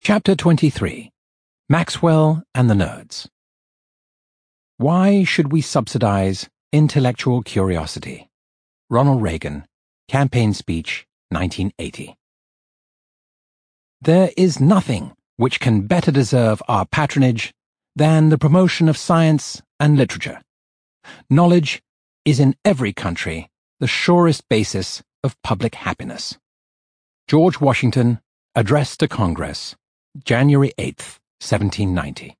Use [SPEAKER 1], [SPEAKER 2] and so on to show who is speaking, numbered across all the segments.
[SPEAKER 1] Chapter 23. Maxwell and the Nerds. Why should we subsidize intellectual curiosity? Ronald Reagan, Campaign Speech, 1980. There is nothing which can better deserve our patronage than the promotion of science and literature. Knowledge is in every country the surest basis of public happiness. George Washington, Address to Congress, January 8th, 1790.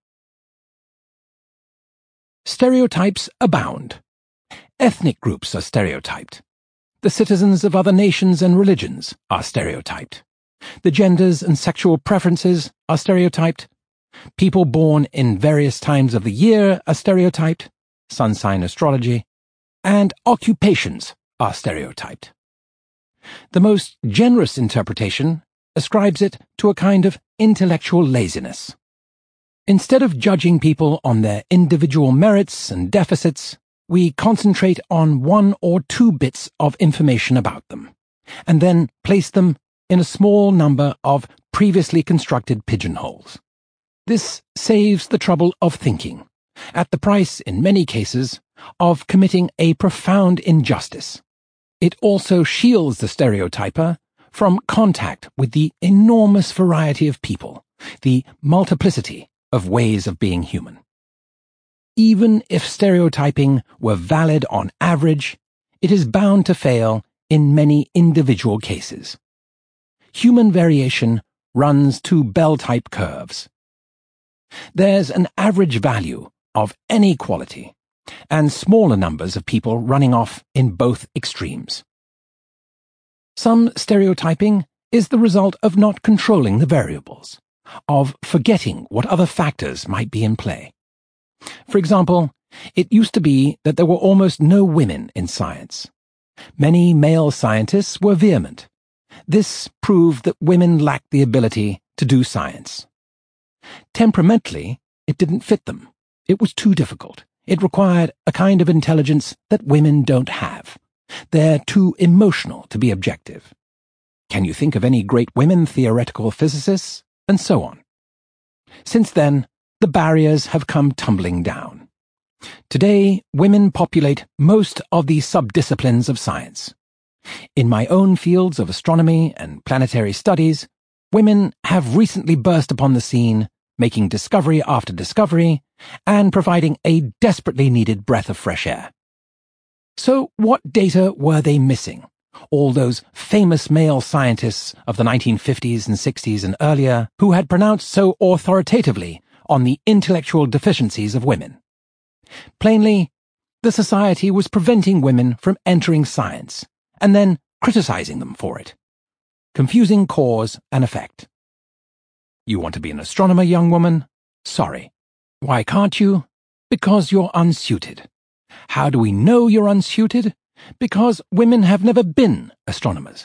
[SPEAKER 1] Stereotypes abound. Ethnic groups are stereotyped. The citizens of other nations and religions are stereotyped. The genders and sexual preferences are stereotyped. People born in various times of the year are stereotyped, sun sign astrology, and occupations are stereotyped. The most generous interpretation ascribes it to a kind of intellectual laziness. Instead of judging people on their individual merits and deficits, we concentrate on one or two bits of information about them, and then place them in a small number of previously constructed pigeonholes. This saves the trouble of thinking, at the price, in many cases, of committing a profound injustice. It also shields the stereotyper from contact with the enormous variety of people, the multiplicity of ways of being human. Even if stereotyping were valid on average, it is bound to fail in many individual cases. Human variation runs to bell-type curves. There's an average value of any quality, and smaller numbers of people running off in both extremes. Some stereotyping is the result of not controlling the variables, of forgetting what other factors might be in play. For example, it used to be that there were almost no women in science. Many male scientists were vehement. This proved that women lacked the ability to do science. Temperamentally, it didn't fit them. It was too difficult. It required a kind of intelligence that women don't have. They're too emotional to be objective. Can you think of any great women theoretical physicists? And so on. Since then, the barriers have come tumbling down. Today, women populate most of the subdisciplines of science. In my own fields of astronomy and planetary studies, women have recently burst upon the scene, making discovery after discovery, and providing a desperately needed breath of fresh air. So what data were they missing? All those famous male scientists of the 1950s and 60s and earlier who had pronounced so authoritatively on the intellectual deficiencies of women. Plainly, the society was preventing women from entering science and then criticizing them for it. Confusing cause and effect. You want to be an astronomer, young woman? Sorry. Why can't you? Because you're unsuited. How do we know you're unsuited? Because women have never been astronomers.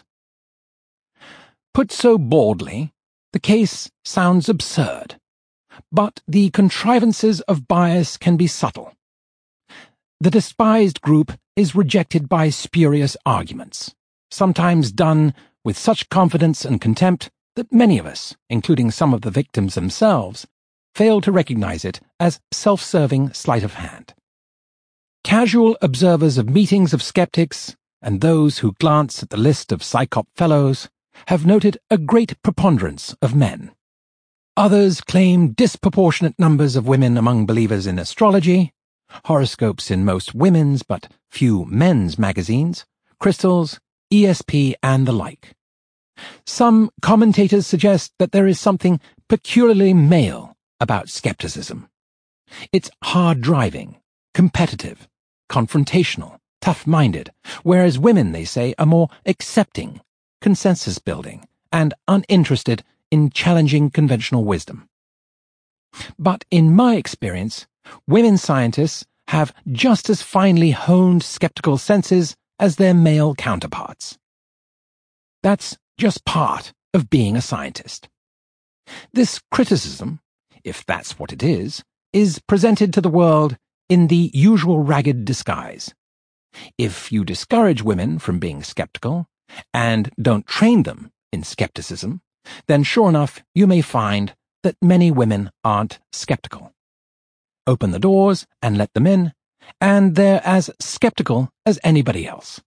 [SPEAKER 1] Put so baldly, the case sounds absurd, but the contrivances of bias can be subtle. The despised group is rejected by spurious arguments, sometimes done with such confidence and contempt that many of us, including some of the victims themselves, fail to recognize it as self-serving sleight of hand. Casual observers of meetings of skeptics, and those who glance at the list of Psychop Fellows, have noted a great preponderance of men. Others claim disproportionate numbers of women among believers in astrology, horoscopes in most women's but few men's magazines, crystals, ESP, and the like. Some commentators suggest that there is something peculiarly male about skepticism. It's hard-driving, competitive, confrontational, tough-minded, whereas women, they say, are more accepting, consensus-building, and uninterested in challenging conventional wisdom. But in my experience, women scientists have just as finely honed skeptical senses as their male counterparts. That's just part of being a scientist. This criticism, if that's what it is presented to the world in the usual ragged disguise. If you discourage women from being skeptical, and don't train them in skepticism, then sure enough you may find that many women aren't skeptical. Open the doors and let them in, and they're as skeptical as anybody else.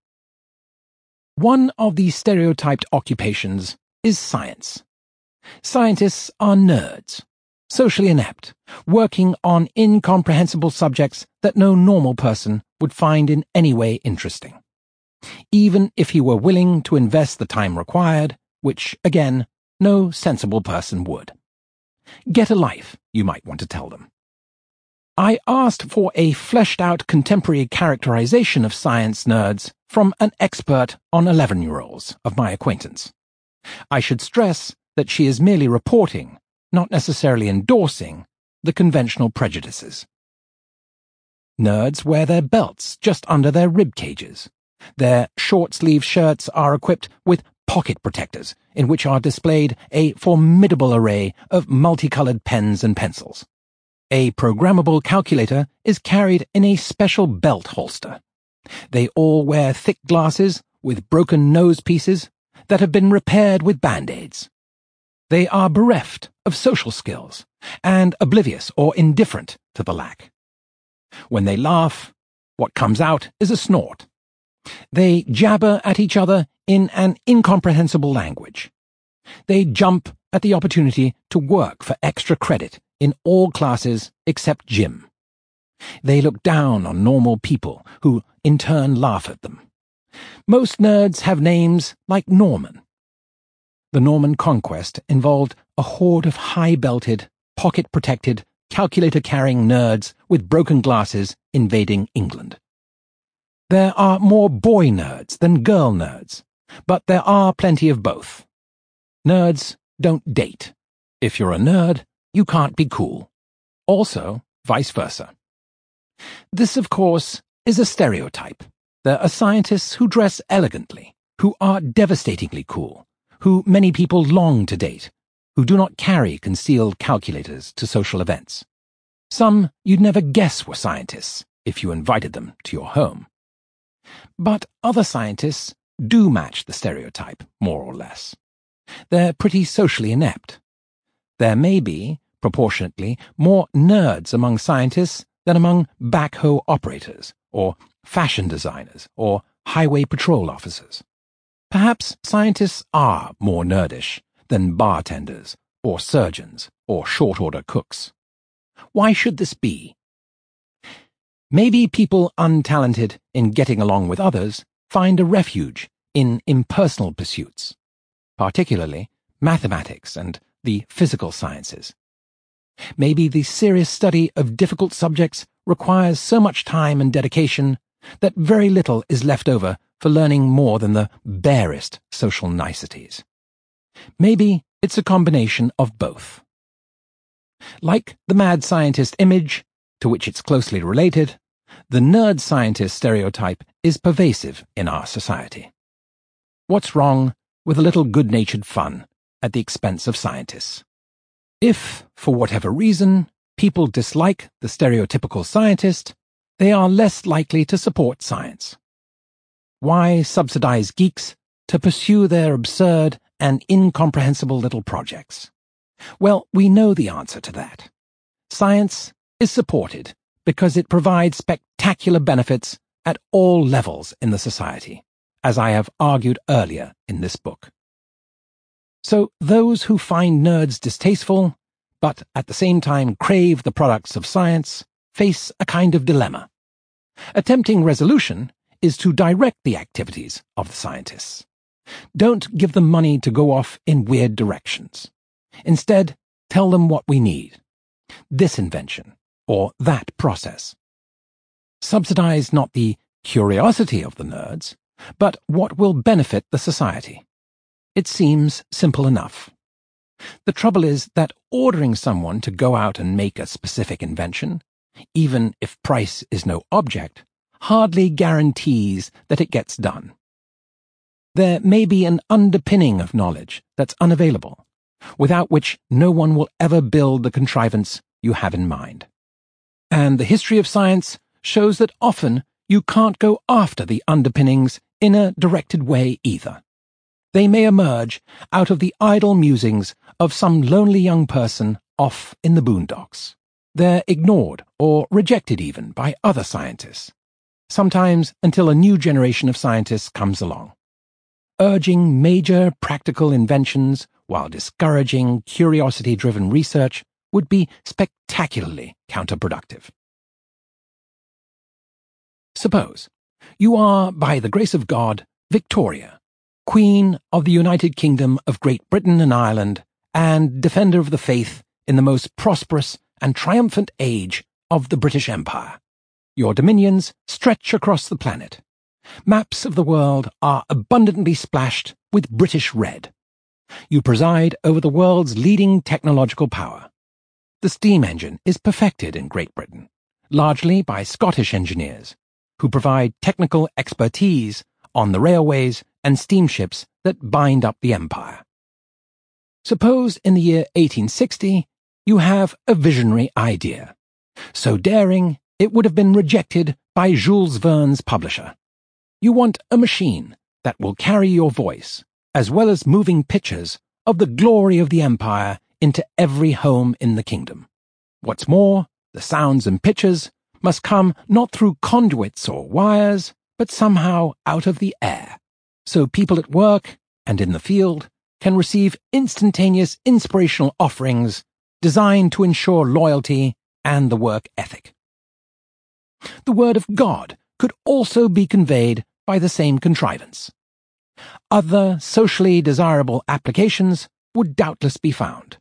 [SPEAKER 1] One of the stereotyped occupations is science. Scientists are nerds, socially inept, working on incomprehensible subjects that no normal person would find in any way interesting, even if he were willing to invest the time required, which, again, no sensible person would. Get a life, you might want to tell them. I asked for a fleshed-out contemporary characterization of science nerds from an expert on 11-year-olds of my acquaintance. I should stress that she is merely reporting, not necessarily endorsing, the conventional prejudices. Nerds wear their belts just under their rib cages. Their short-sleeve shirts are equipped with pocket protectors, in which are displayed a formidable array of multicolored pens and pencils. A programmable calculator is carried in a special belt holster. They all wear thick glasses with broken nose pieces that have been repaired with band-aids. They are bereft of social skills and oblivious or indifferent to the lack. When they laugh, what comes out is a snort. They jabber at each other in an incomprehensible language. They jump at the opportunity to work for extra credit in all classes except gym. They look down on normal people who in turn laugh at them. Most nerds have names like Norman. The Norman Conquest involved a horde of high-belted, pocket-protected, calculator-carrying nerds with broken glasses invading England. There are more boy nerds than girl nerds, but there are plenty of both. Nerds don't date. If you're a nerd, you can't be cool. Also, vice versa. This, of course, is a stereotype. There are scientists who dress elegantly, who are devastatingly cool, who many people long to date, who do not carry concealed calculators to social events. Some you'd never guess were scientists if you invited them to your home. But other scientists do match the stereotype, more or less. They're pretty socially inept. There may be, proportionately, more nerds among scientists than among backhoe operators, or fashion designers, or highway patrol officers. Perhaps scientists are more nerdish than bartenders, or surgeons, or short-order cooks. Why should this be? Maybe people untalented in getting along with others find a refuge in impersonal pursuits, particularly mathematics and the physical sciences. Maybe the serious study of difficult subjects requires so much time and dedication that very little is left over for learning more than the barest social niceties. Maybe it's a combination of both. Like the mad scientist image, to which it's closely related, the nerd scientist stereotype is pervasive in our society. What's wrong with a little good-natured fun at the expense of scientists? If, for whatever reason, people dislike the stereotypical scientist, they are less likely to support science. Why subsidize geeks to pursue their absurd and incomprehensible little projects? Well, we know the answer to that. Science is supported because it provides spectacular benefits at all levels in the society, as I have argued earlier in this book. So those who find nerds distasteful, but at the same time crave the products of science, face a kind of dilemma. A tempting resolution is to direct the activities of the scientists. Don't give them money to go off in weird directions. Instead, tell them what we need. This invention, or that process. Subsidize not the curiosity of the nerds, but what will benefit the society. It seems simple enough. The trouble is that ordering someone to go out and make a specific invention, even if price is no object, hardly guarantees that it gets done. There may be an underpinning of knowledge that's unavailable, without which no one will ever build the contrivance you have in mind. And the history of science shows that often you can't go after the underpinnings in a directed way either. They may emerge out of the idle musings of some lonely young person off in the boondocks. They're ignored or rejected even by other scientists, sometimes until a new generation of scientists comes along. Urging major practical inventions while discouraging curiosity-driven research would be spectacularly counterproductive. Suppose you are, by the grace of God, Victoria, Queen of the United Kingdom of Great Britain and Ireland, and defender of the faith in the most prosperous and triumphant age of the British Empire. Your dominions stretch across the planet. Maps of the world are abundantly splashed with British red. You preside over the world's leading technological power. The steam engine is perfected in Great Britain, largely by Scottish engineers, who provide technical expertise on the railways and steamships that bind up the empire. Suppose in the year 1860 you have a visionary idea, so daring it would have been rejected by Jules Verne's publisher. You want a machine that will carry your voice, as well as moving pictures of the glory of the empire into every home in the kingdom. What's more, the sounds and pictures must come not through conduits or wires, but somehow out of the air, so people at work and in the field can receive instantaneous inspirational offerings designed to ensure loyalty and the work ethic. The word of God could also be conveyed by the same contrivance. Other socially desirable applications would doubtless be found.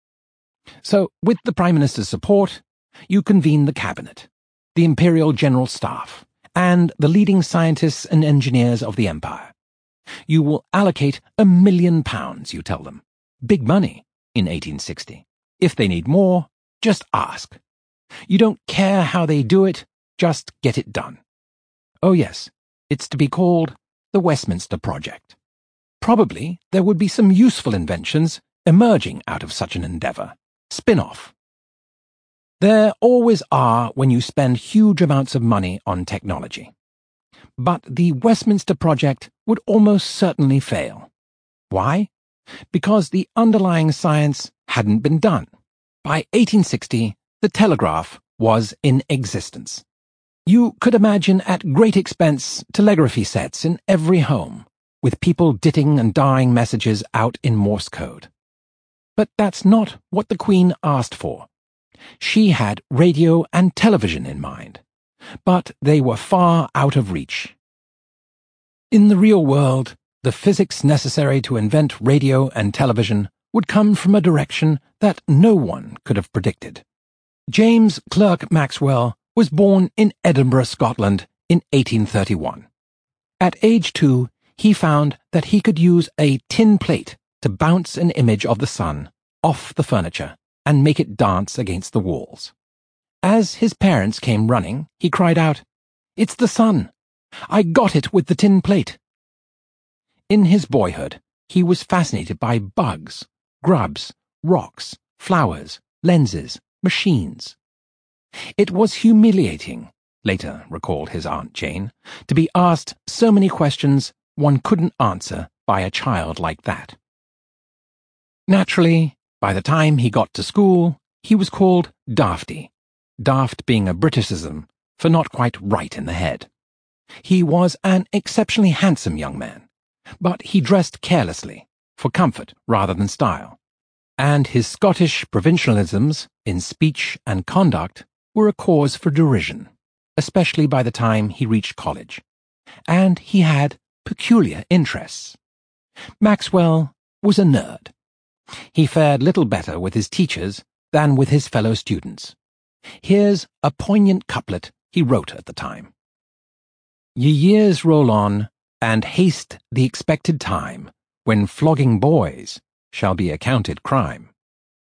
[SPEAKER 1] So, with the Prime Minister's support, you convene the Cabinet, the Imperial General Staff, and the leading scientists and engineers of the Empire. You will allocate £1 million, you tell them. Big money in 1860. If they need more, just ask. You don't care how they do it, just get it done. Oh yes, it's to be called the Westminster Project. Probably there would be some useful inventions emerging out of such an endeavour. Spin-off. There always are when you spend huge amounts of money on technology. But the Westminster Project would almost certainly fail. Why? Because the underlying science hadn't been done. By 1860, the telegraph was in existence. You could imagine at great expense telegraphy sets in every home, with people ditting and dying messages out in Morse code. But that's not what the Queen asked for. She had radio and television in mind, but they were far out of reach. In the real world, the physics necessary to invent radio and television would come from a direction that no one could have predicted. James Clerk Maxwell was born in Edinburgh, Scotland, in 1831. At age 2, he found that he could use a tin plate to bounce an image of the sun off the furniture and make it dance against the walls. As his parents came running, he cried out, "It's the sun! I got it with the tin plate!" In his boyhood, he was fascinated by bugs, grubs, rocks, flowers, lenses, machines. It was humiliating, later recalled his Aunt Jane, to be asked so many questions one couldn't answer by a child like that. Naturally, by the time he got to school, he was called Dafty, daft being a Briticism for not quite right in the head. He was an exceptionally handsome young man, but he dressed carelessly, for comfort rather than style, and his Scottish provincialisms in speech and conduct were a cause for derision, especially by the time he reached college, and he had peculiar interests. Maxwell was a nerd. He fared little better with his teachers than with his fellow students. Here's a poignant couplet he wrote at the time. "Ye years roll on, and haste the expected time, when flogging boys shall be accounted crime."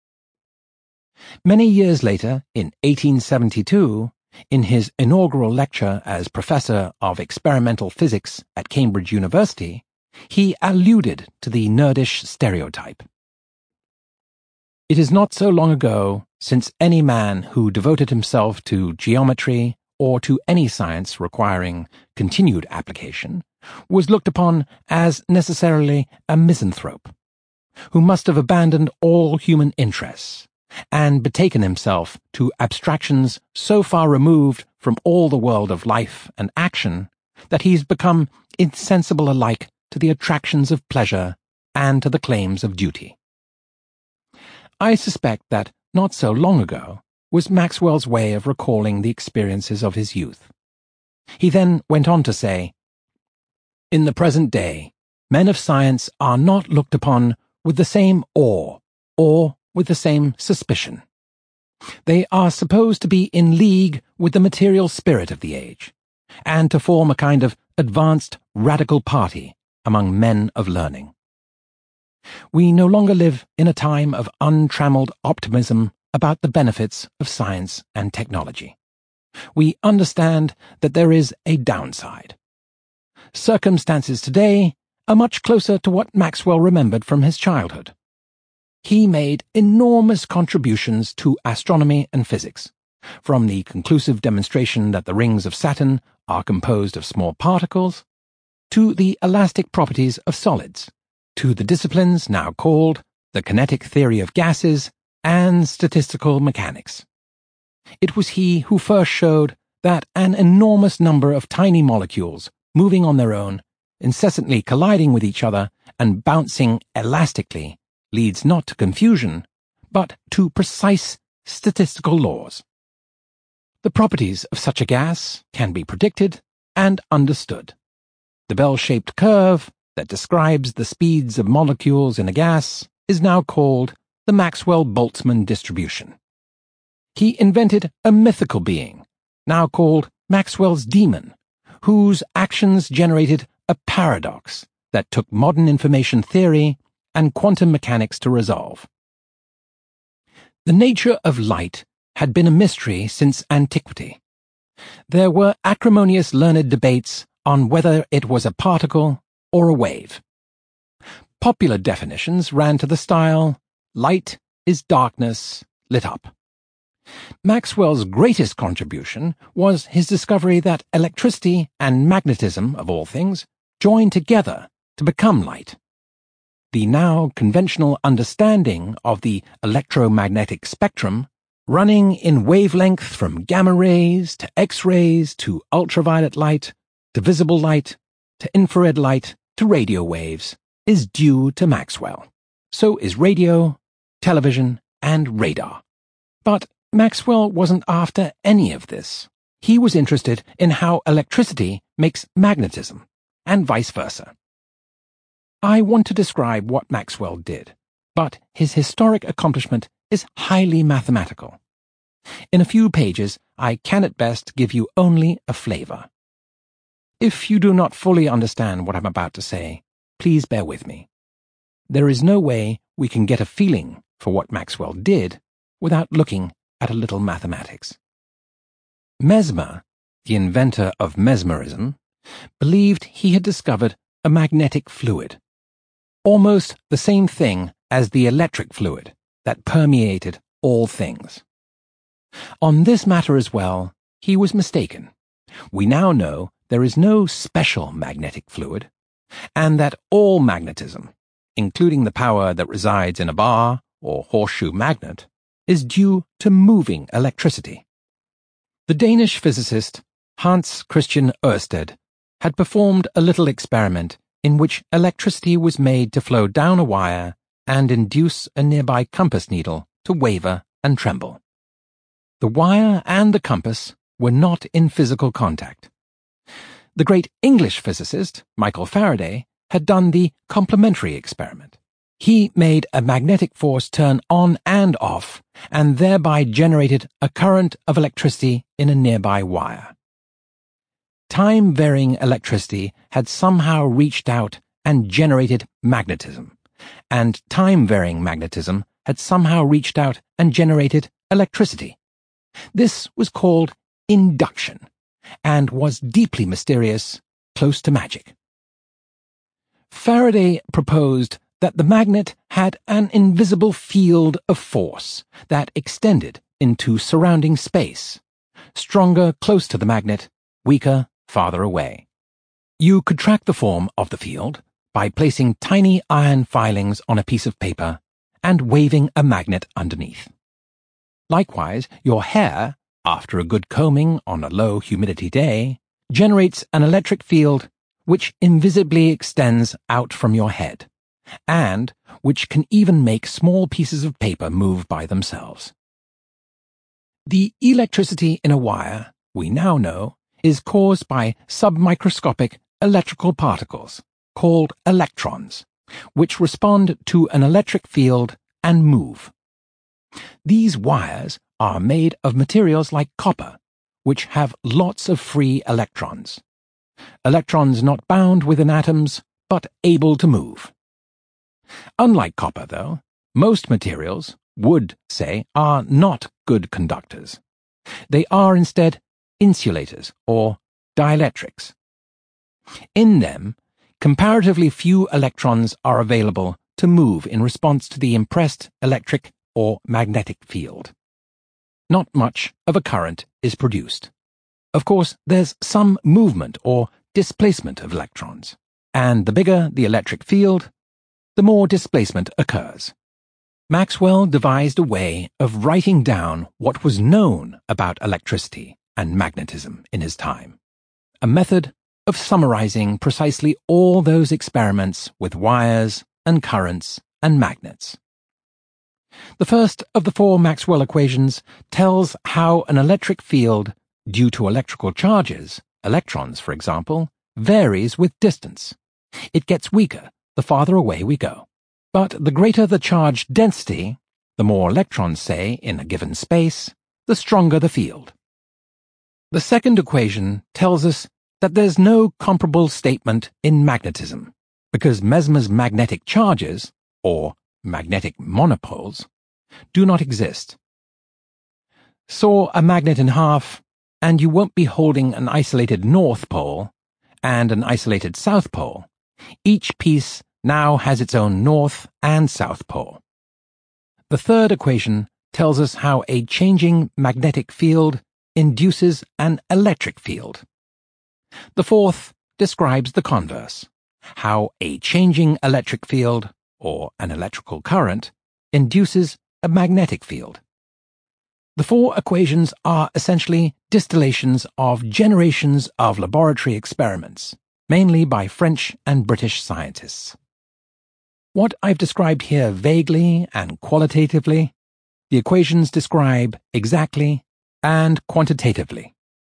[SPEAKER 1] Many years later, in 1872, in his inaugural lecture as Professor of Experimental Physics at Cambridge University, he alluded to the nerdish stereotype. "It is not so long ago since any man who devoted himself to geometry or to any science requiring continued application was looked upon as necessarily a misanthrope, who must have abandoned all human interests and betaken himself to abstractions so far removed from all the world of life and action that he's become insensible alike to the attractions of pleasure and to the claims of duty. I suspect that not so long ago was Maxwell's way of recalling the experiences of his youth. He then went on to say, "In the present day, men of science are not looked upon with the same awe or with the same suspicion. They are supposed to be in league with the material spirit of the age, and to form a kind of advanced radical party among men of learning. We no longer live in a time of untrammeled optimism about the benefits of science and technology. We understand that there is a downside. Circumstances today are much closer to what Maxwell remembered from his childhood. He made enormous contributions to astronomy and physics, from the conclusive demonstration that the rings of Saturn are composed of small particles, to the elastic properties of solids, to the disciplines now called the kinetic theory of gases and statistical mechanics. It was he who first showed that an enormous number of tiny molecules, moving on their own, incessantly colliding with each other and bouncing elastically, leads not to confusion, but to precise statistical laws. The properties of such a gas can be predicted and understood. The bell-shaped curve that describes the speeds of molecules in a gas is now called the Maxwell-Boltzmann distribution. He invented a mythical being, now called Maxwell's demon, whose actions generated a paradox that took modern information theory and quantum mechanics to resolve. The nature of light had been a mystery since antiquity. There were acrimonious learned debates on whether it was a particle or a wave. Popular definitions ran to the style, "Light is darkness lit up." Maxwell's greatest contribution was his discovery that electricity and magnetism, of all things, join together to become light. The now conventional understanding of the electromagnetic spectrum, running in wavelength from gamma rays to X-rays to ultraviolet light to visible light to infrared light to radio waves, is due to Maxwell. So is radio, television, and radar. But Maxwell wasn't after any of this. He was interested in how electricity makes magnetism, and vice versa. I want to describe what Maxwell did, but his historic accomplishment is highly mathematical. In a few pages, I can at best give you only a flavor. If you do not fully understand what I'm about to say, please bear with me. There is no way we can get a feeling for what Maxwell did without looking at a little mathematics. Mesmer, the inventor of mesmerism, believed he had discovered a magnetic fluid, almost the same thing as the electric fluid that permeated all things. On this matter as well, he was mistaken. We now know there is no special magnetic fluid, and that all magnetism, including the power that resides in a bar or horseshoe magnet, is due to moving electricity. The Danish physicist Hans Christian Ørsted had performed a little experiment in which electricity was made to flow down a wire and induce a nearby compass needle to waver and tremble. The wire and the compass were not in physical contact. The great English physicist, Michael Faraday, had done the complementary experiment. He made a magnetic force turn on and off, and thereby generated a current of electricity in a nearby wire. Time-varying electricity had somehow reached out and generated magnetism, and time-varying magnetism had somehow reached out and generated electricity. This was called induction, and was deeply mysterious, close to magic. Faraday proposed that the magnet had an invisible field of force that extended into surrounding space, stronger close to the magnet, weaker farther away. You could track the form of the field by placing tiny iron filings on a piece of paper and waving a magnet underneath. Likewise, your hair, after a good combing on a low humidity day, generates an electric field which invisibly extends out from your head, and which can even make small pieces of paper move by themselves. The electricity in a wire, we now know, is caused by submicroscopic electrical particles, called electrons, which respond to an electric field and move. These wires are made of materials like copper, which have lots of free electrons. Electrons not bound within atoms, but able to move. Unlike copper, though, most materials, wood, say, are not good conductors. They are instead insulators or dielectrics. In them, comparatively few electrons are available to move in response to the impressed electric or magnetic field. Not much of a current is produced. Of course, there's some movement or displacement of electrons, and the bigger the electric field, the more displacement occurs. Maxwell devised a way of writing down what was known about electricity and magnetism in his time, a method of summarizing precisely all those experiments with wires and currents and magnets. The first of the four Maxwell equations tells how an electric field, due to electrical charges, electrons for example, varies with distance. It gets weaker the farther away we go. But the greater the charge density, the more electrons, say, in a given space, the stronger the field. The second equation tells us that there's no comparable statement in magnetism, because Mesmer's magnetic charges, or magnetic monopoles, do not exist. Saw a magnet in half, and you won't be holding an isolated north pole and an isolated south pole. Each piece now has its own north and south pole. The third equation tells us how a changing magnetic field induces an electric field. The fourth describes the converse, how a changing electric field, or an electrical current, induces a magnetic field. The four equations are essentially distillations of generations of laboratory experiments, mainly by French and British scientists. What I've described here vaguely and qualitatively, the equations describe exactly and quantitatively.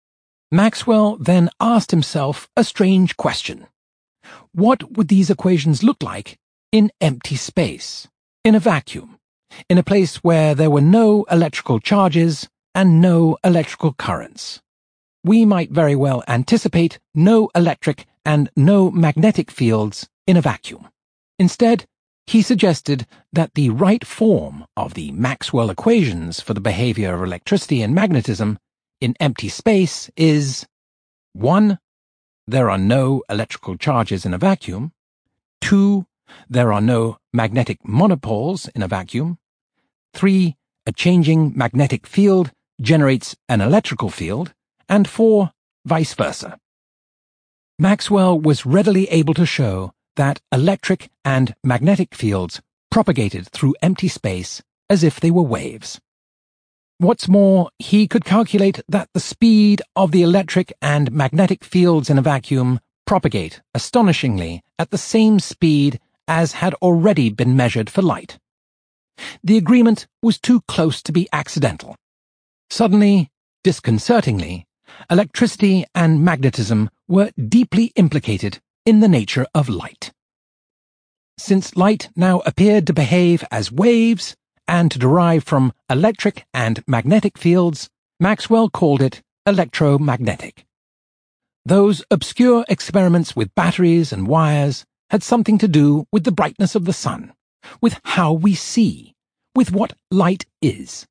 [SPEAKER 1] Maxwell then asked himself a strange question. What would these equations look like in empty space, in a vacuum, in a place where there were no electrical charges and no electrical currents? We might very well anticipate no electric and no magnetic fields in a vacuum. Instead, he suggested that the right form of the Maxwell equations for the behavior of electricity and magnetism in empty space is 1. There are no electrical charges in a vacuum. 2. There are no magnetic monopoles in a vacuum. 3. A changing magnetic field generates an electrical field. And 4. Vice versa. Maxwell was readily able to show that electric and magnetic fields propagated through empty space as if they were waves. What's more, he could calculate that the speed of the electric and magnetic fields in a vacuum propagate astonishingly at the same speed as had already been measured for light. The agreement was too close to be accidental. Suddenly, disconcertingly, electricity and magnetism were deeply implicated in the nature of light. Since light now appeared to behave as waves and to derive from electric and magnetic fields, Maxwell called it electromagnetic. Those obscure experiments with batteries and wires had something to do with the brightness of the sun, with how we see, with what light is.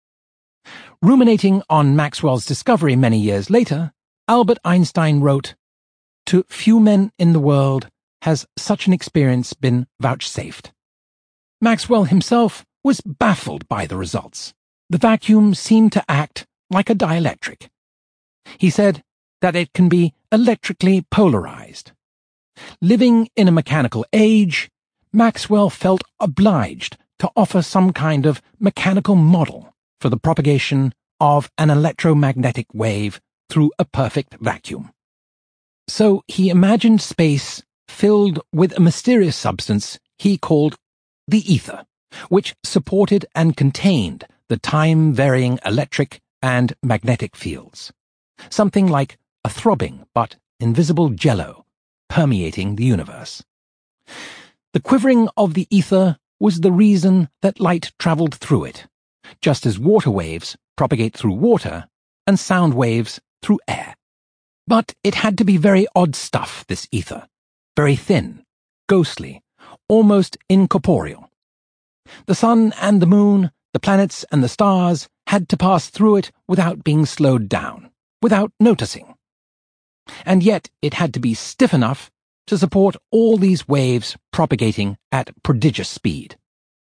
[SPEAKER 1] Ruminating on Maxwell's discovery many years later, Albert Einstein wrote, "To few men in the world has such an experience been vouchsafed." Maxwell himself was baffled by the results. The vacuum seemed to act like a dielectric. He said, that it can be electrically polarized. Living in a mechanical age, Maxwell felt obliged to offer some kind of mechanical model for the propagation of an electromagnetic wave through a perfect vacuum. So he imagined space filled with a mysterious substance he called the ether, which supported and contained the time-varying electric and magnetic fields, something like a throbbing but invisible jello permeating the universe. The quivering of the ether was the reason that light traveled through it, just as water waves propagate through water and sound waves through air. But it had to be very odd stuff, this ether, very thin, ghostly, almost incorporeal. The sun and the moon, the planets and the stars had to pass through it without being slowed down, without noticing. And yet it had to be stiff enough to support all these waves propagating at prodigious speed.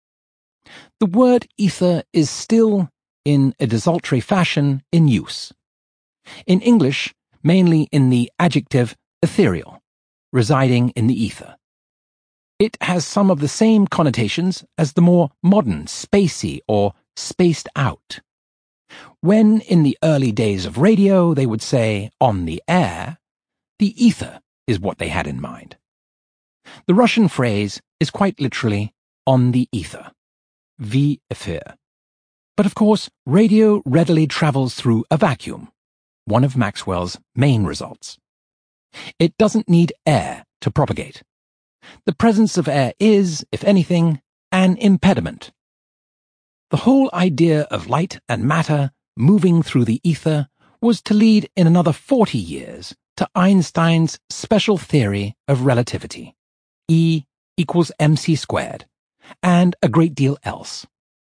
[SPEAKER 1] The word ether is still, in a desultory fashion, in use. In English, mainly in the adjective ethereal, residing in the ether. It has some of the same connotations as the more modern spacey or spaced out. When in the early days of radio they would say on the air, the ether is what they had in mind. The Russian phrase is quite literally on the ether, v efir. But of course, radio readily travels through a vacuum, one of Maxwell's main results. It doesn't need air to propagate. The presence of air is, if anything, an impediment. The whole idea of light and matter moving through the ether was to lead in another 40 years to Einstein's special theory of relativity, E equals mc squared, and a great deal else.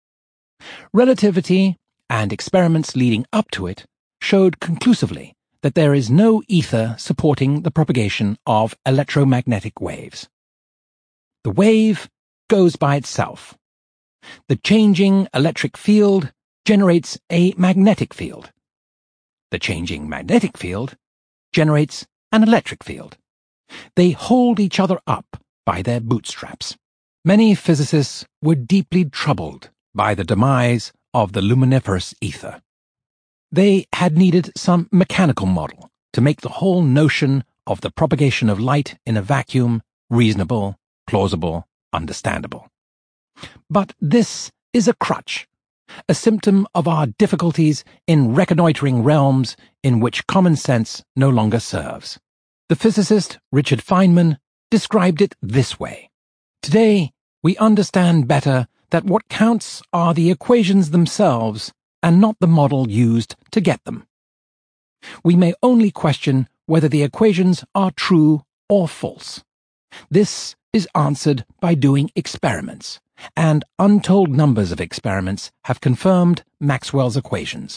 [SPEAKER 1] Relativity, and experiments leading up to it, showed conclusively that there is no ether supporting the propagation of electromagnetic waves. The wave goes by itself. The changing electric field generates a magnetic field. The changing magnetic field generates an electric field. They hold each other up by their bootstraps. Many physicists were deeply troubled by the demise of the luminiferous ether. They had needed some mechanical model to make the whole notion of the propagation of light in a vacuum reasonable, plausible, understandable. But this is a crutch, a symptom of our difficulties in reconnoitering realms in which common sense no longer serves. The physicist Richard Feynman described it this way. Today, we understand better that what counts are the equations themselves and not the model used to get them. We may only question whether the equations are true or false. This is answered by doing experiments, and untold numbers of experiments have confirmed Maxwell's equations.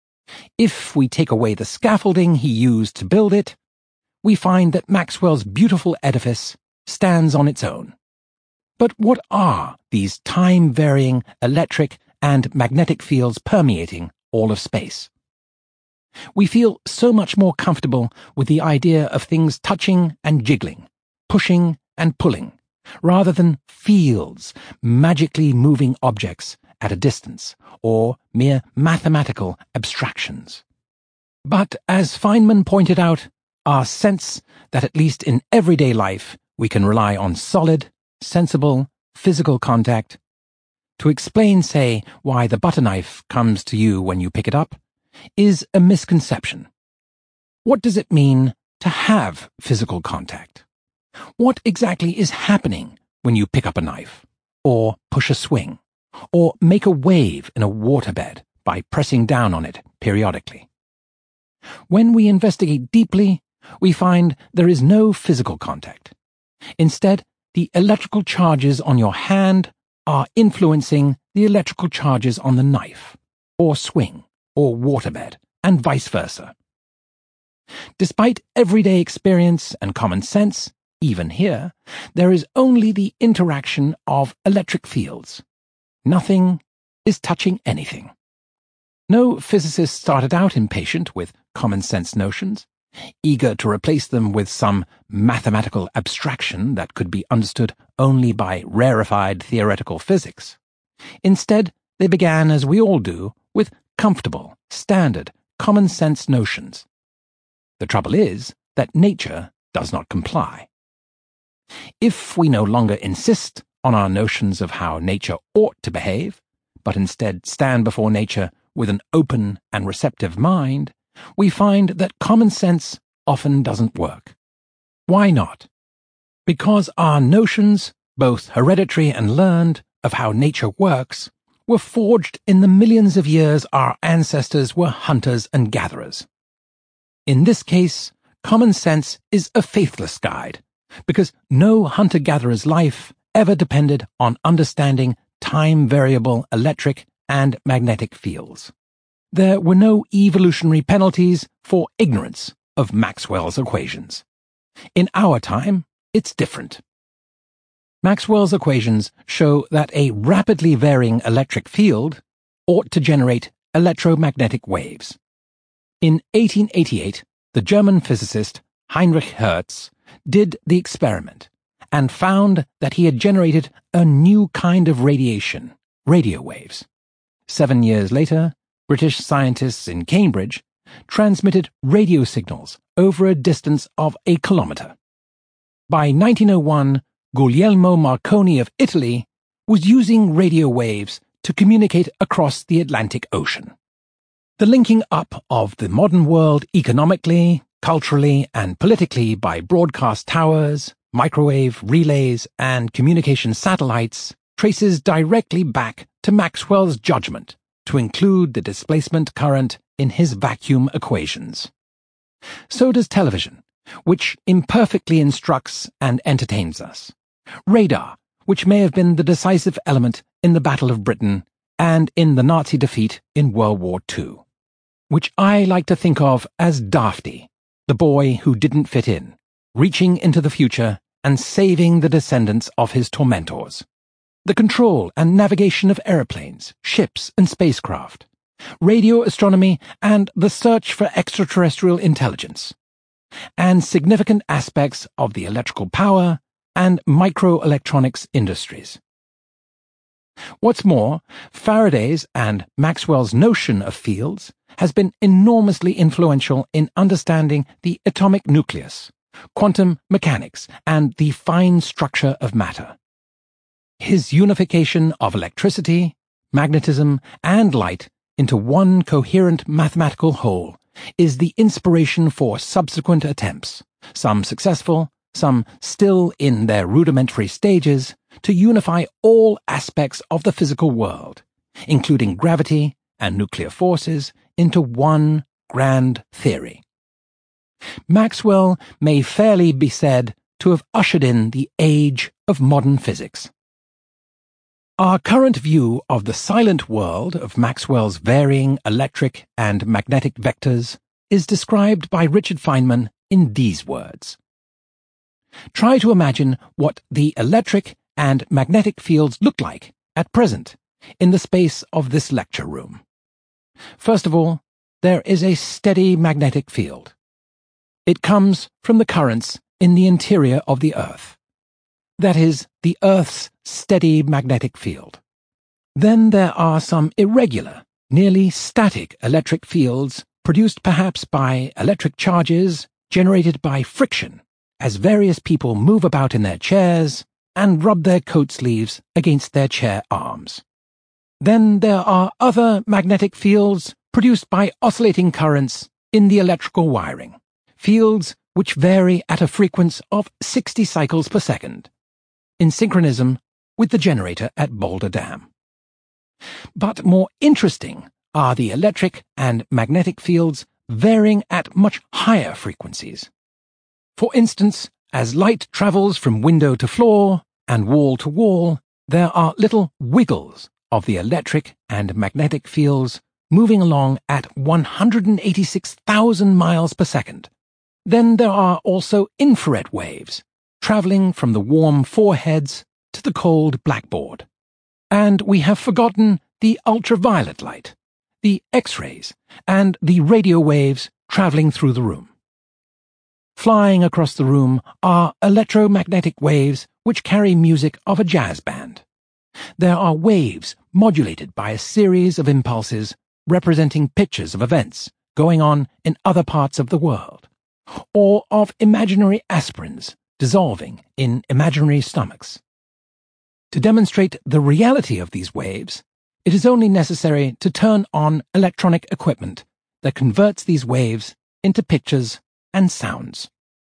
[SPEAKER 1] If we take away the scaffolding he used to build it, we find that Maxwell's beautiful edifice stands on its own. But what are these time-varying electric and magnetic fields permeating all of space? We feel so much more comfortable with the idea of things touching and jiggling, pushing and pulling, rather than fields, magically moving objects at a distance, or mere mathematical abstractions. But as Feynman pointed out, our sense that at least in everyday life we can rely on solid, sensible, physical contact to explain, say, why the butter knife comes to you when you pick it up, is a misconception. What does it mean to have physical contact? What exactly is happening when you pick up a knife, or push a swing, or make a wave in a waterbed by pressing down on it periodically? When we investigate deeply, we find there is no physical contact. Instead, the electrical charges on your hand are influencing the electrical charges on the knife, or swing, or waterbed, and vice versa. Despite everyday experience and common sense, even here, there is only the interaction of electric fields. Nothing is touching anything. No physicist started out impatient with common sense notions. eager to replace them with some mathematical abstraction that could be understood only by rarefied theoretical physics. Instead, they began, as we all do, with comfortable, standard, common-sense notions. The trouble is that nature does not comply. If we no longer insist on our notions of how nature ought to behave, but instead stand before nature with an open and receptive mind, we find that common sense often doesn't work. Why not? Because our notions, both hereditary and learned, of how nature works, were forged in the millions of years our ancestors were hunters and gatherers. In this case, common sense is a faithless guide, because no hunter-gatherer's life ever depended on understanding time-variable electric and magnetic fields. There were no evolutionary penalties for ignorance of Maxwell's equations. In our time, it's different. Maxwell's equations show that a rapidly varying electric field ought to generate electromagnetic waves. In 1888, the German physicist Heinrich Hertz did the experiment and found that he had generated a new kind of radiation, radio waves. 7 years later, British scientists in Cambridge transmitted radio signals over a distance of 1 kilometre. By 1901, Guglielmo Marconi of Italy was using radio waves to communicate across the Atlantic Ocean. The linking up of the modern world economically, culturally, and politically by broadcast towers, microwave relays, and communication satellites traces directly back to Maxwell's judgment to include the displacement current in his vacuum equations. So does television, which imperfectly instructs and entertains us. Radar, which may have been the decisive element in the Battle of Britain and in the Nazi defeat in World War II, which I like to think of as Dafty, the boy who didn't fit in, reaching into the future and saving the descendants of his tormentors. The control and navigation of aeroplanes, ships, and spacecraft, radio astronomy and the search for extraterrestrial intelligence, and significant aspects of the electrical power and microelectronics industries. What's more, Faraday's and Maxwell's notion of fields has been enormously influential in understanding the atomic nucleus, quantum mechanics, and the fine structure of matter. His unification of electricity, magnetism, and light into one coherent mathematical whole is the inspiration for subsequent attempts, some successful, some still in their rudimentary stages, to unify all aspects of the physical world, including gravity and nuclear forces, into one grand theory. Maxwell may fairly be said to have ushered in the age of modern physics. Our current view of the silent world of Maxwell's varying electric and magnetic vectors is described by Richard Feynman in these words. Try to imagine what the electric and magnetic fields look like at present in the space of this lecture room. First of all, there is a steady magnetic field. It comes from the currents in the interior of the Earth. That is, the Earth's steady magnetic field. Then there are some irregular, nearly static electric fields produced perhaps by electric charges generated by friction as various people move about in their chairs and rub their coat sleeves against their chair arms. Then there are other magnetic fields produced by oscillating currents in the electrical wiring, fields which vary at a frequency of 60 cycles per second, in synchronism with the generator at Boulder Dam. But more interesting are the electric and magnetic fields varying at much higher frequencies. For instance, as light travels from window to floor and wall to wall, there are little wiggles of the electric and magnetic fields moving along at 186,000 miles per second. Then there are also infrared waves, traveling from the warm foreheads to the cold blackboard. And we have forgotten the ultraviolet light, the X-rays, and the radio waves traveling through the room. flying across the room are electromagnetic waves which carry music of a jazz band. There are waves modulated by a series of impulses representing pictures of events going on in other parts of the world, or of imaginary aspirins dissolving in imaginary stomachs. To demonstrate the reality of these waves, it is only necessary to turn on electronic equipment that converts these waves into pictures and sounds.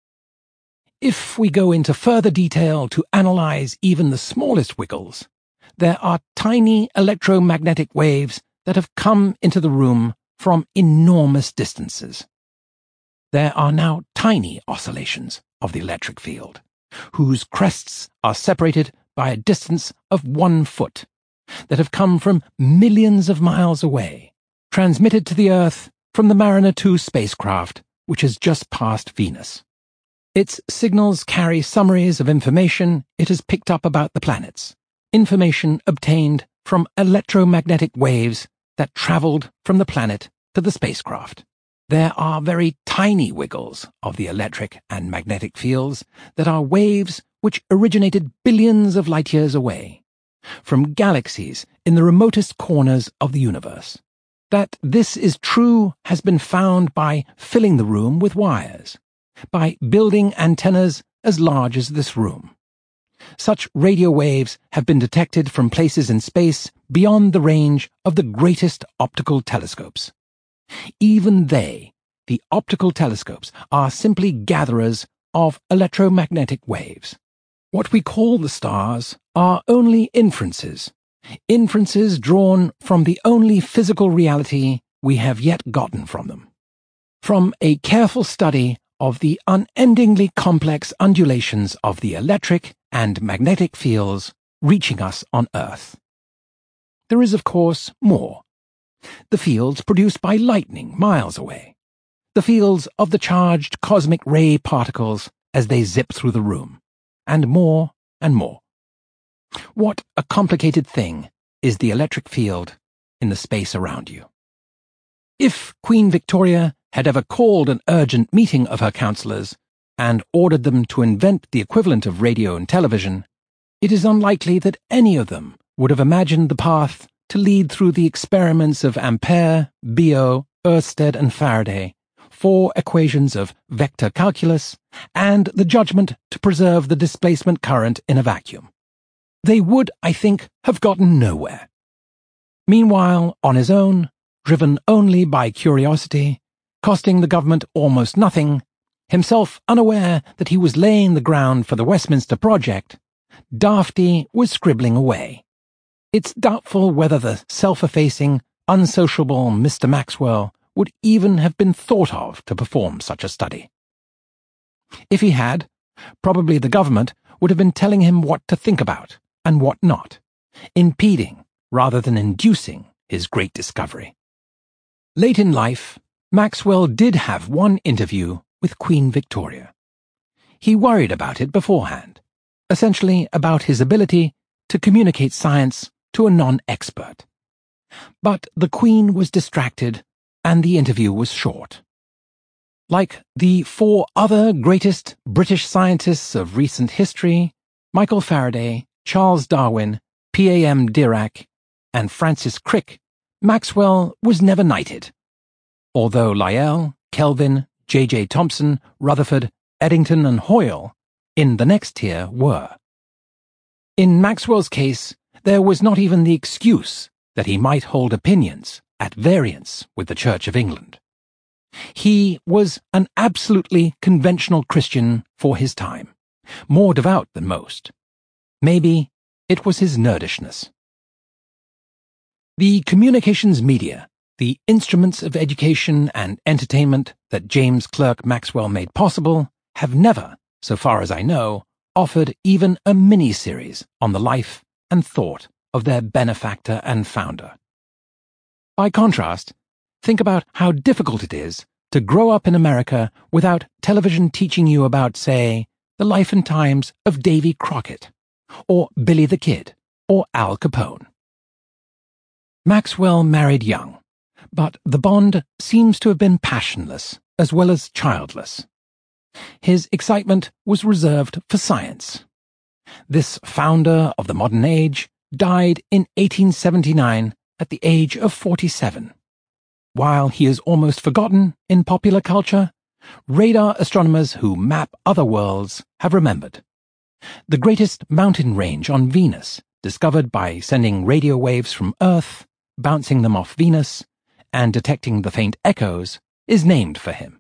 [SPEAKER 1] If we go into further detail to analyze even the smallest wiggles, there are tiny electromagnetic waves that have come into the room from enormous distances. There are now tiny oscillations of the electric field, whose crests are separated by a distance of 1 foot, that have come from millions of miles away, transmitted to the Earth from the Mariner 2 spacecraft, which has just passed Venus. Its signals carry summaries of information it has picked up about the planets, information obtained from electromagnetic waves that traveled from the planet to the spacecraft. There are very tiny wiggles of the electric and magnetic fields that are waves which originated billions of light years away, from galaxies in the remotest corners of the universe. That this is true has been found by filling the room with wires, by building antennas as large as this room. Such radio waves have been detected from places in space beyond the range of the greatest optical telescopes. Even they, the optical telescopes, are simply gatherers of electromagnetic waves. What we call the stars are only inferences drawn from the only physical reality we have yet gotten from them. From a careful study of the unendingly complex undulations of the electric and magnetic fields reaching us on Earth. There is, of course, more. The fields produced by lightning miles away. The fields of the charged cosmic ray particles as they zip through the room. And more and more. What a complicated thing is the electric field in the space around you. If Queen Victoria had ever called an urgent meeting of her councillors and ordered them to invent the equivalent of radio and television, it is unlikely that any of them would have imagined the path to lead through the experiments of Ampere, Biot, Ørsted and Faraday, 4 equations of vector calculus, and the judgment to preserve the displacement current in a vacuum. They would, I think, have gotten nowhere. Meanwhile, on his own, driven only by curiosity, costing the government almost nothing, himself unaware that he was laying the ground for the Westminster project, Dafty was scribbling away. It's doubtful whether the self-effacing, unsociable Mr. Maxwell would even have been thought of to perform such a study. If he had, probably the government would have been telling him what to think about and what not, impeding rather than inducing his great discovery. Late in life, Maxwell did have one interview with Queen Victoria. He worried about it beforehand, essentially about his ability to communicate science to a non-expert. But the Queen was distracted and the interview was short. Like the 4 other greatest British scientists of recent history, Michael Faraday, Charles Darwin, P.A.M. Dirac, and Francis Crick, Maxwell was never knighted, although Lyell, Kelvin, J.J. Thomson, Rutherford, Eddington and Hoyle, in the next tier, were. In Maxwell's case, there was not even the excuse that he might hold opinions at variance with the Church of England. He was an absolutely conventional Christian for his time, more devout than most. Maybe it was his nerdishness. The communications media, the instruments of education and entertainment that James Clerk Maxwell made possible, have never, so far as I know, offered even a mini-series on the life and thought of their benefactor and founder. By contrast, think about how difficult it is to grow up in America without television teaching you about, say, the life and times of Davy Crockett, or Billy the Kid, or Al Capone. Maxwell married young, but the bond seems to have been passionless as well as childless. His excitement was reserved for science. This founder of the modern age died in 1879 at the age of 47. While he is almost forgotten in popular culture, radar astronomers who map other worlds have remembered. The greatest mountain range on Venus, discovered by sending radio waves from Earth, bouncing them off Venus, and detecting the faint echoes, is named for him.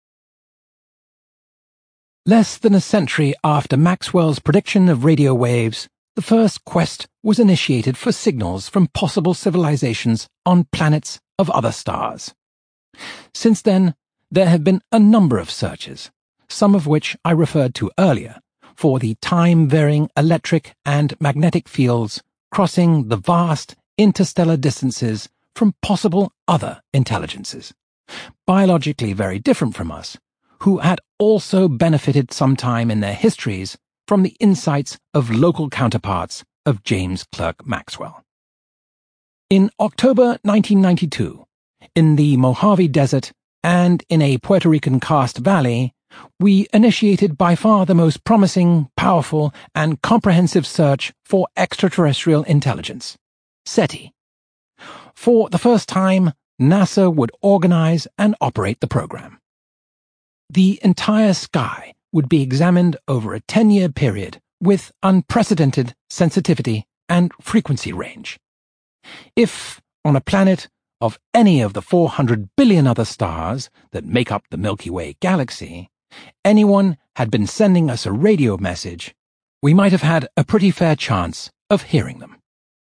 [SPEAKER 1] Less than a century after Maxwell's prediction of radio waves, the first quest was initiated for signals from possible civilizations on planets of other stars. Since then, there have been a number of searches, some of which I referred to earlier, for the time-varying electric and magnetic fields crossing the vast interstellar distances from possible other intelligences, biologically very different from us, who had also benefited sometime in their histories from the insights of local counterparts of James Clerk Maxwell. In October 1992, in the Mojave Desert and in a Puerto Rican karst valley, we initiated by far the most promising, powerful, and comprehensive search for extraterrestrial intelligence, SETI. For the first time, NASA would organize and operate the program. The entire sky would be examined over a 10-year period with unprecedented sensitivity and frequency range. If, on a planet of any of the 400 billion other stars that make up the Milky Way galaxy, anyone had been sending us a radio message, we might have had a pretty fair chance of hearing them.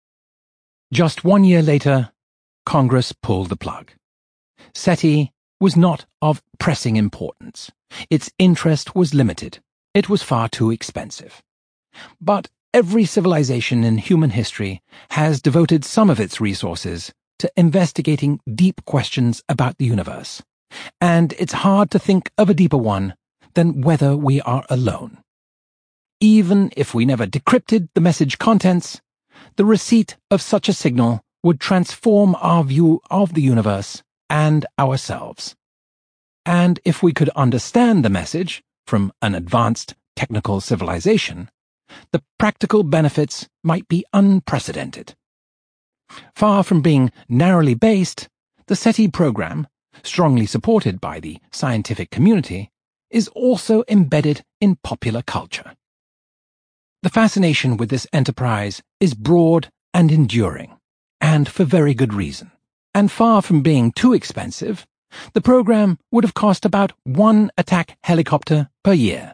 [SPEAKER 1] Just 1 year later, Congress pulled the plug. SETI was not of pressing importance. Its interest was limited. It was far too expensive. But every civilization in human history has devoted some of its resources to investigating deep questions about the universe, and it's hard to think of a deeper one than whether we are alone. Even if we never decrypted the message contents, the receipt of such a signal would transform our view of the universe and ourselves. And if we could understand the message from an advanced technical civilization, the practical benefits might be unprecedented. Far from being narrowly based, the SETI program, strongly supported by the scientific community, is also embedded in popular culture. The fascination with this enterprise is broad and enduring, and for very good reason. And far from being too expensive, the program would have cost about 1 attack helicopter per year.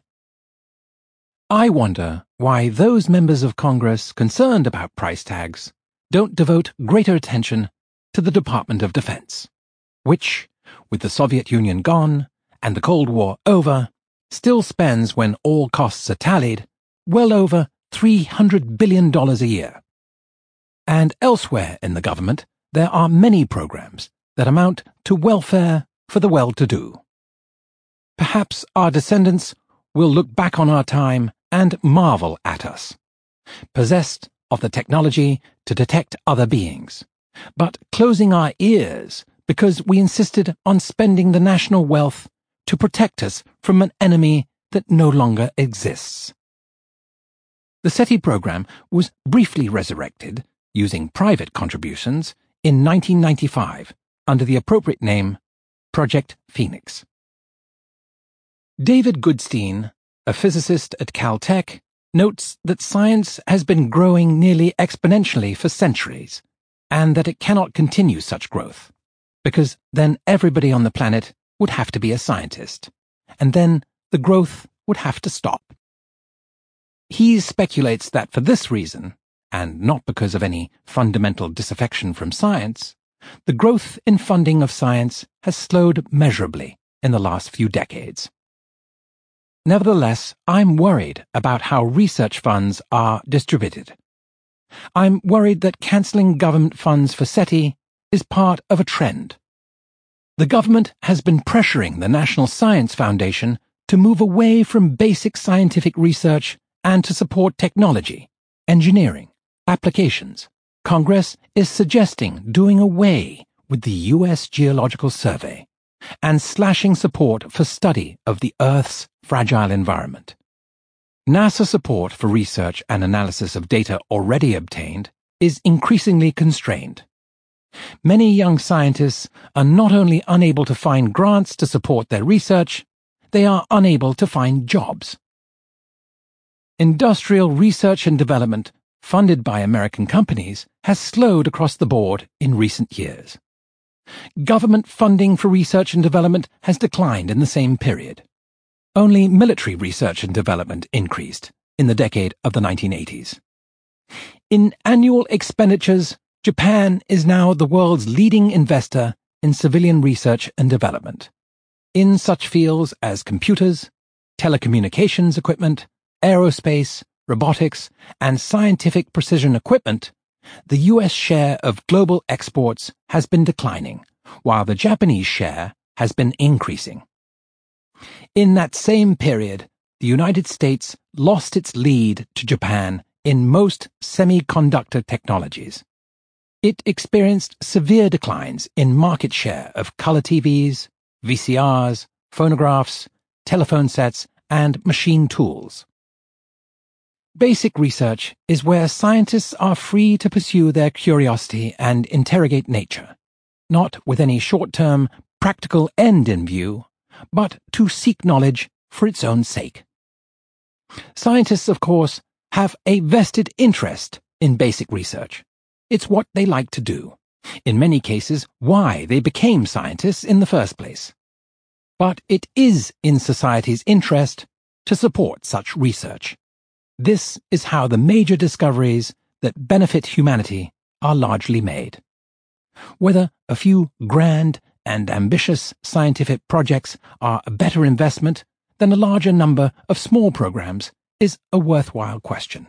[SPEAKER 1] I wonder why those members of Congress concerned about price tags don't devote greater attention to the Department of Defense, which, with the Soviet Union gone and the Cold War over, still spends, when all costs are tallied, well over $300 billion a year. And elsewhere in the government, there are many programs that amount to welfare for the well-to-do. Perhaps our descendants will look back on our time and marvel at us, possessed of the technology to detect other beings, but closing our ears because we insisted on spending the national wealth to protect us from an enemy that no longer exists. The SETI program was briefly resurrected, using private contributions, in 1995 under the appropriate name Project Phoenix. David Goodstein, a physicist at Caltech, notes that science has been growing nearly exponentially for centuries, and that it cannot continue such growth, because then everybody on the planet would have to be a scientist, and then the growth would have to stop. He speculates that for this reason, and not because of any fundamental disaffection from science, the growth in funding of science has slowed measurably in the last few decades. Nevertheless, I'm worried about how research funds are distributed. I'm worried that cancelling government funds for SETI is part of a trend. The government has been pressuring the National Science Foundation to move away from basic scientific research and to support technology, engineering, applications. Congress is suggesting doing away with the U.S. Geological Survey and slashing support for study of the Earth's fragile environment. NASA support for research and analysis of data already obtained is increasingly constrained. Many young scientists are not only unable to find grants to support their research, they are unable to find jobs. Industrial research and development funded by American companies has slowed across the board in recent years. Government funding for research and development has declined in the same period. Only military research and development increased in the decade of the 1980s. In annual expenditures, Japan is now the world's leading investor in civilian research and development, in such fields as computers, telecommunications equipment, aerospace, robotics, and scientific precision equipment. The U.S. share of global exports has been declining, while the Japanese share has been increasing. In that same period, the United States lost its lead to Japan in most semiconductor technologies. It experienced severe declines in market share of color TVs, VCRs, phonographs, telephone sets, and machine tools. Basic research is where scientists are free to pursue their curiosity and interrogate nature, not with any short-term, practical end in view, but to seek knowledge for its own sake. Scientists, of course, have a vested interest in basic research. It's what they like to do, in many cases why they became scientists in the first place. But it is in society's interest to support such research. This is how the major discoveries that benefit humanity are largely made. Whether a few grand and ambitious scientific projects are a better investment than a larger number of small programs is a worthwhile question.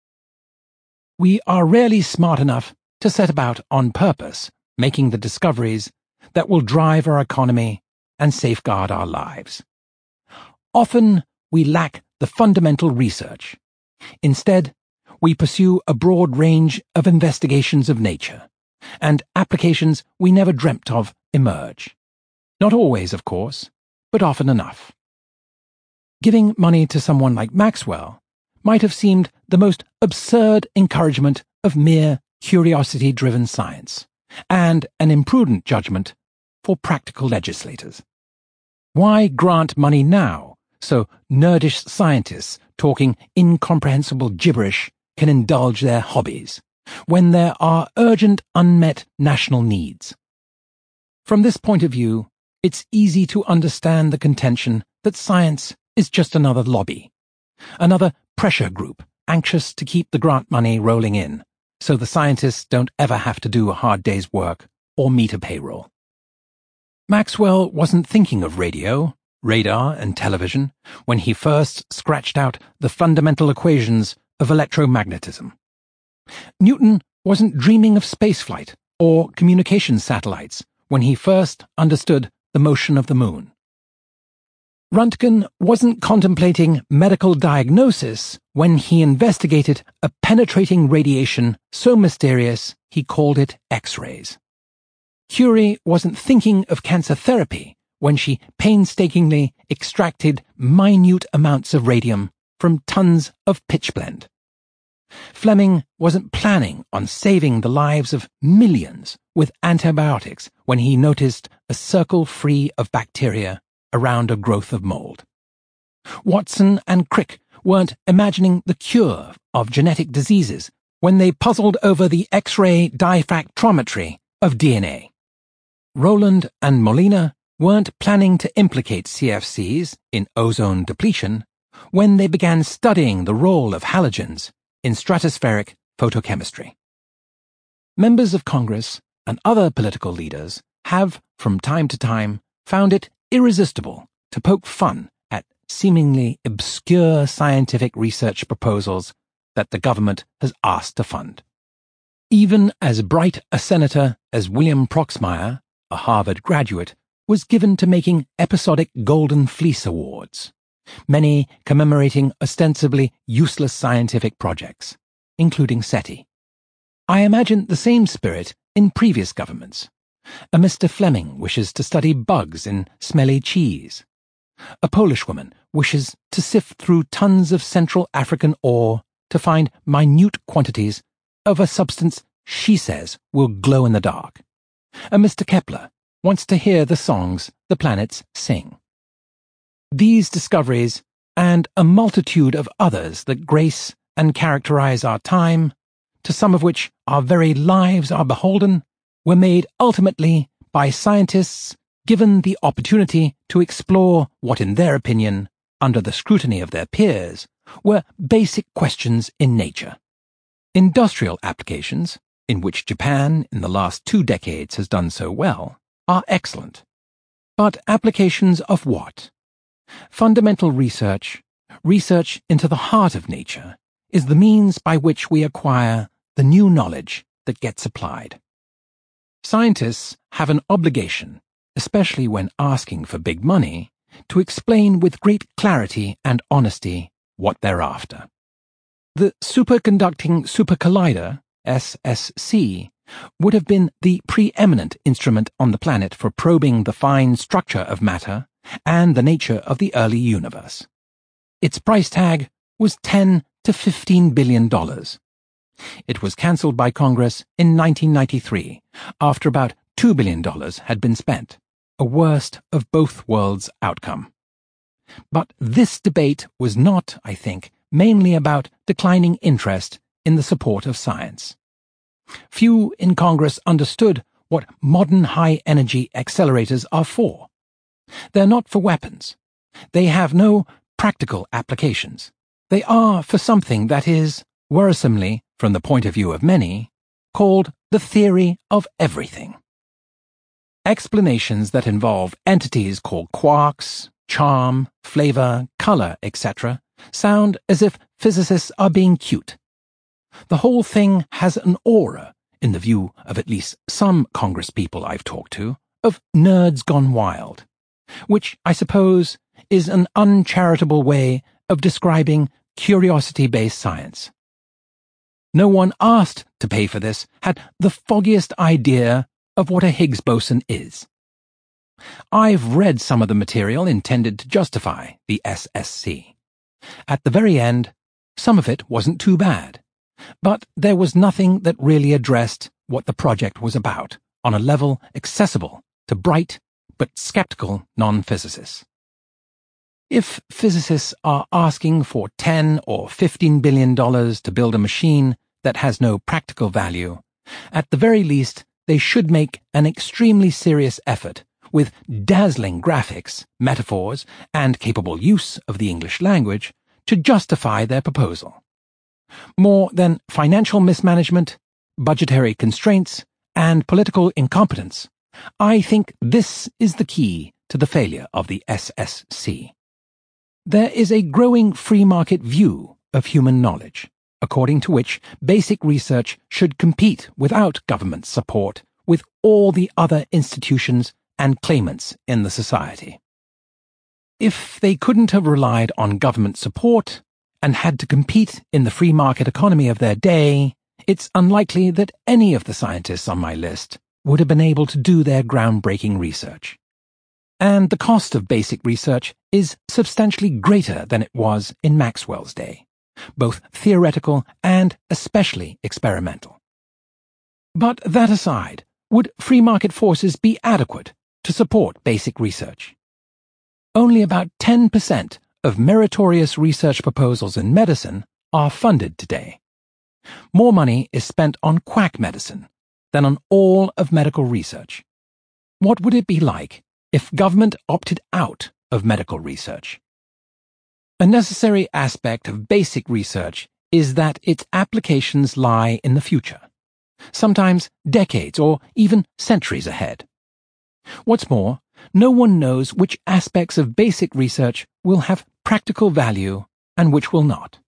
[SPEAKER 1] We are rarely smart enough to set about on purpose making the discoveries that will drive our economy and safeguard our lives. Often we lack the fundamental research. Instead, we pursue a broad range of investigations of nature, and applications we never dreamt of emerge. Not always, of course, but often enough. Giving money to someone like Maxwell might have seemed the most absurd encouragement of mere curiosity-driven science, and an imprudent judgment for practical legislators. Why grant money now so nerdish scientists talking incomprehensible gibberish can indulge their hobbies, when there are urgent unmet national needs? From this point of view, it's easy to understand the contention that science is just another lobby, another pressure group anxious to keep the grant money rolling in, so the scientists don't ever have to do a hard day's work or meet a payroll. Maxwell wasn't thinking of radio, radar, and television when he first scratched out the fundamental equations of electromagnetism. Newton wasn't dreaming of spaceflight or communication satellites when he first understood the motion of the moon. Röntgen wasn't contemplating medical diagnosis when he investigated a penetrating radiation so mysterious he called it X-rays. Curie wasn't thinking of cancer therapy when she painstakingly extracted minute amounts of radium from tons of pitchblende. Fleming wasn't planning on saving the lives of millions with antibiotics when he noticed a circle free of bacteria around a growth of mold. Watson and Crick weren't imagining the cure of genetic diseases when they puzzled over the X-ray diffractometry of DNA. Rowland and Molina weren't planning to implicate CFCs in ozone depletion when they began studying the role of halogens in stratospheric photochemistry. Members of Congress and other political leaders have, from time to time, found it irresistible to poke fun at seemingly obscure scientific research proposals that the government has asked to fund. Even as bright a senator as William Proxmire, a Harvard graduate, was given to making episodic Golden Fleece Awards, many commemorating ostensibly useless scientific projects, including SETI. I imagine the same spirit in previous governments. A Mr. Fleming wishes to study bugs in smelly cheese. A Polish woman wishes to sift through tons of Central African ore to find minute quantities of a substance she says will glow in the dark. And Mr. Kepler wants to hear the songs the planets sing. These discoveries, and a multitude of others that grace and characterize our time, to some of which our very lives are beholden, were made ultimately by scientists given the opportunity to explore what, in their opinion, under the scrutiny of their peers, were basic questions in nature. Industrial applications, in which Japan in the last 2 decades has done so well, are excellent. But applications of what? Fundamental research, research into the heart of nature, is the means by which we acquire the new knowledge that gets applied. Scientists have an obligation, especially when asking for big money, to explain with great clarity and honesty what they're after. The Superconducting Supercollider, SSC, would have been the preeminent instrument on the planet for probing the fine structure of matter and the nature of the early universe. Its price tag was $10 to $15 billion. It was cancelled by Congress in 1993 after about $2 billion had been spent, a worst of both worlds outcome. But this debate was not, I think, mainly about declining interest in the support of science. Few in Congress understood what modern high-energy accelerators are for. They're not for weapons. They have no practical applications. They are for something that is, worrisomely, from the point of view of many, called the theory of everything. Explanations that involve entities called quarks, charm, flavor, color, etc., sound as if physicists are being cute. The whole thing has an aura, in the view of at least some Congress people I've talked to, of nerds gone wild, which, I suppose, is an uncharitable way of describing curiosity-based science. No one asked to pay for this had the foggiest idea of what a Higgs boson is. I've read some of the material intended to justify the SSC. At the very end, some of it wasn't too bad, but there was nothing that really addressed what the project was about on a level accessible to bright but skeptical non-physicists. If physicists are asking for $10 or $15 billion to build a machine that has no practical value, at the very least they should make an extremely serious effort with dazzling graphics, metaphors, and capable use of the English language to justify their proposal. More than financial mismanagement, budgetary constraints, and political incompetence, I think this is the key to the failure of the SSC. There is a growing free market view of human knowledge, according to which basic research should compete without government support with all the other institutions and claimants in the society. If they couldn't have relied on government support and had to compete in the free market economy of their day, it's unlikely that any of the scientists on my list would have been able to do their groundbreaking research. And the cost of basic research is substantially greater than it was in Maxwell's day, both theoretical and especially experimental. But that aside, would free market forces be adequate to support basic research? Only about 10% of meritorious research proposals in medicine are funded today. More money is spent on quack medicine than on all of medical research. What would it be like if government opted out of medical research? A necessary aspect of basic research is that its applications lie in the future, sometimes decades or even centuries ahead. What's more, no one knows which aspects of basic research will have practical value and which will not.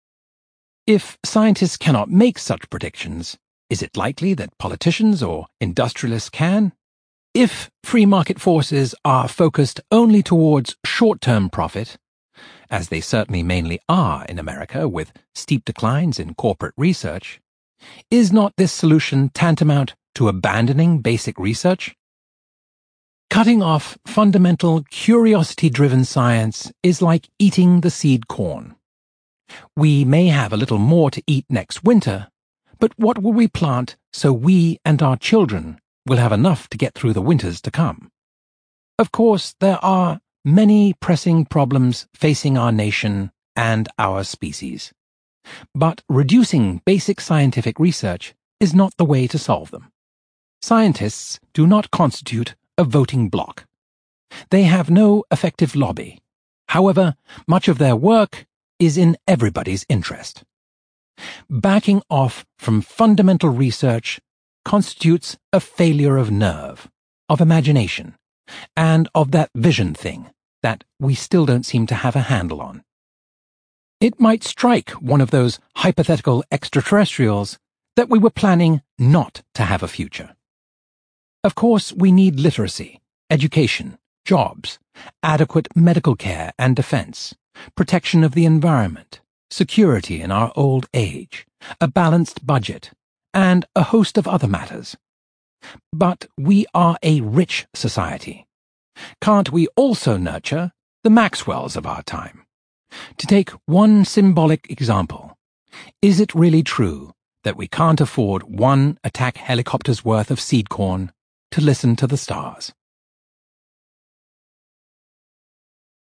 [SPEAKER 1] If scientists cannot make such predictions, is it likely that politicians or industrialists can? If free market forces are focused only towards short-term profit, as they certainly mainly are in America with steep declines in corporate research, is not this solution tantamount to abandoning basic research? Cutting off fundamental curiosity-driven science is like eating the seed corn. We may have a little more to eat next winter, but what will we plant so we and our children will have enough to get through the winters to come? Of course, there are many pressing problems facing our nation and our species. But reducing basic scientific research is not the way to solve them. Scientists do not constitute a voting bloc. They have no effective lobby. However, much of their work is in everybody's interest. Backing off from fundamental research constitutes a failure of nerve, of imagination, and of that vision thing that we still don't seem to have a handle on. It might strike one of those hypothetical extraterrestrials that we were planning not to have a future. Of course, we need literacy, education, jobs, adequate medical care and defense, protection of the environment, security in our old age, a balanced budget, and a host of other matters. But we are a rich society. Can't we also nurture the Maxwells of our time? To take one symbolic example, is it really true that we can't afford one attack helicopter's worth of seed corn to listen to the stars?